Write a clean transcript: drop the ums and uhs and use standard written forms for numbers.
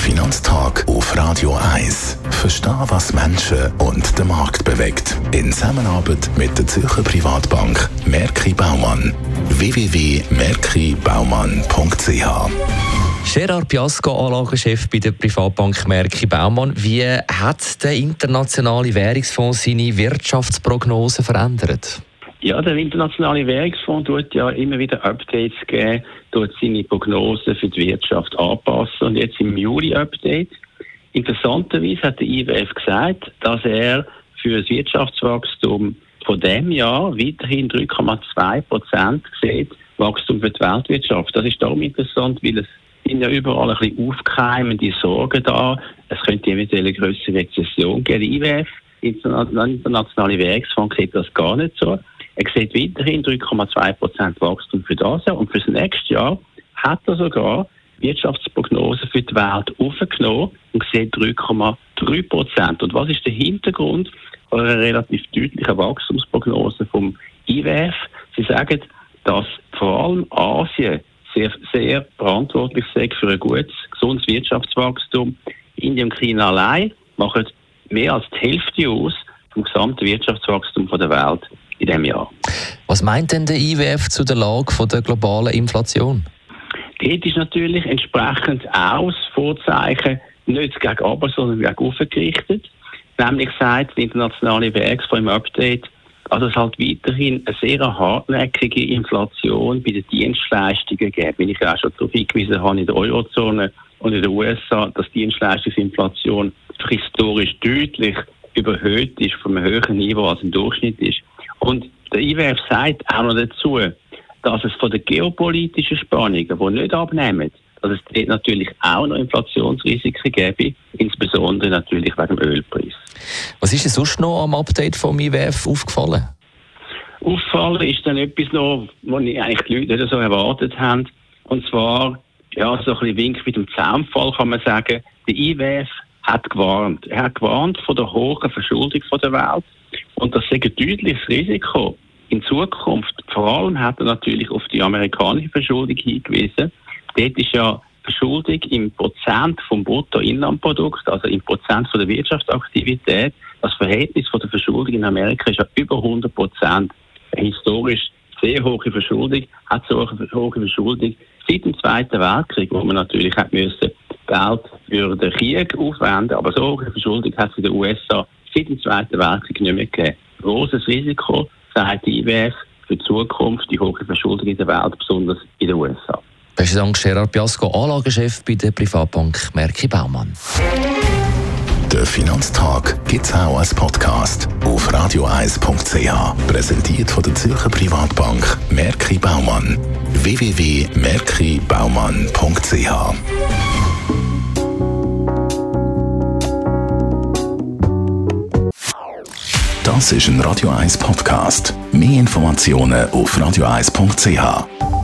Finanztag auf Radio 1. Verstehen, was Menschen und den Markt bewegt. In Zusammenarbeit mit der Zürcher Privatbank Merki Baumann. www.merkibaumann.ch. Gerard Piasco, Anlagechef bei der Privatbank Merki Baumann. Wie hat der internationale Währungsfonds seine Wirtschaftsprognose verändert? Ja, der internationale Währungsfonds tut ja immer wieder Updates geben, tut seine Prognosen für die Wirtschaft anpassen. Und jetzt im Juli-Update, interessanterweise hat der IWF gesagt, dass er für das Wirtschaftswachstum von diesem Jahr weiterhin 3,2% sieht, Wachstum für die Weltwirtschaft. Das ist darum interessant, weil es sind ja überall ein bisschen aufkeimende Sorgen da. Es könnte eventuell eine grössere Rezession geben. Der IWF, der internationale Währungsfonds, sieht das gar nicht so. Er sieht weiterhin 3,2% Wachstum für das Jahr und für das nächste Jahr hat er sogar Wirtschaftsprognosen für die Welt aufgenommen und sieht 3,3%. Und was ist der Hintergrund einer relativ deutlichen Wachstumsprognose vom IWF? Sie sagen, dass vor allem Asien sehr verantwortlich ist für ein gutes, gesundes Wirtschaftswachstum. Indien und China allein machen mehr als die Hälfte aus vom gesamten Wirtschaftswachstum der Welt in diesem Jahr. Was meint denn der IWF zu der Lage der globalen Inflation? Dort ist natürlich entsprechend auch das Vorzeichen nicht gegen runter, sondern gegen rauf gerichtet. Nämlich sagt der internationale Währungsfonds im Update, also es halt weiterhin eine sehr hartnäckige Inflation bei den Dienstleistungen gibt. Wenn ich auch schon darauf hingewiesen habe, in der Eurozone und in den USA, dass die Dienstleistungsinflation historisch deutlich überhöht ist, von einem höheren Niveau als im Durchschnitt ist. Und der IWF sagt auch noch dazu, dass es von den geopolitischen Spannungen, die nicht abnehmen, dass es dort natürlich auch noch Inflationsrisiken gäbe, insbesondere natürlich wegen dem Ölpreis. Was ist denn sonst noch am Update vom IWF aufgefallen? Auffallen ist dann etwas noch, was eigentlich die Leute nicht so erwartet haben. Und zwar, ja, so ein bisschen Wink mit dem Zaunfall kann man sagen. Der IWF hat gewarnt. Er hat gewarnt von der hohen Verschuldung der Welt. Und das ist ein deutliches Risiko. In Zukunft, vor allem hat er natürlich auf die amerikanische Verschuldung hingewiesen. Dort ist ja Verschuldung im Prozent vom Bruttoinlandprodukt, also im Prozent von der Wirtschaftsaktivität. Das Verhältnis von der Verschuldung in Amerika ist ja über 100%. Eine historisch sehr hohe Verschuldung, hat so eine hohe Verschuldung seit dem Zweiten Weltkrieg, wo man natürlich hat müssen Geld für den Krieg aufwenden, aber so hohe Verschuldung hat es in den USA seit dem Zweiten Weltkrieg nicht mehr gegeben. Grosses Risiko, sagt die IWF, für die Zukunft, die hohe Verschuldung in der Welt, besonders in den USA. Besten Dank, Gerard Piasco, Anlagechef bei der Privatbank Merki Baumann. Der Finanztag gibt es auch als Podcast auf radio1.ch. Präsentiert von der Zürcher Privatbank Merki Baumann. www.merkibaumann.ch. Das ist ein Radio 1 Podcast. Mehr Informationen auf radio1.ch.